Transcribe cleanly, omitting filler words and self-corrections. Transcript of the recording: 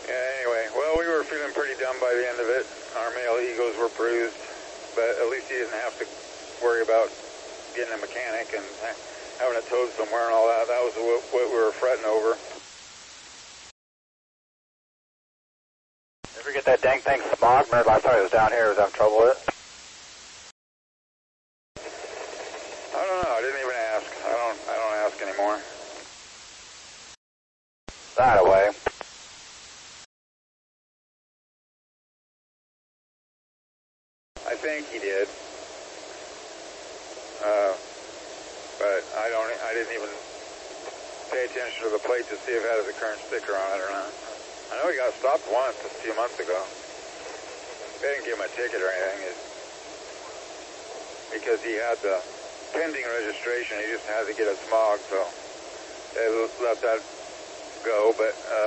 Yeah, anyway, well, we were feeling pretty dumb by the end of it. Our male egos were bruised, but at least he didn't have to worry about getting a mechanic and having it towed somewhere and all that. That was what we were fretting over. Ever get that dang thing smogged? Remember last time it was down here, was having trouble with it? I don't know. I didn't even ask. I don't ask anymore. That away. I think he did. But I didn't even pay attention to the plate to see if it had the current sticker on it or not. I know he got stopped once a few months ago. They didn't give him a ticket or anything. Because he had the pending registration, he just had to get a smog, so they let that go, but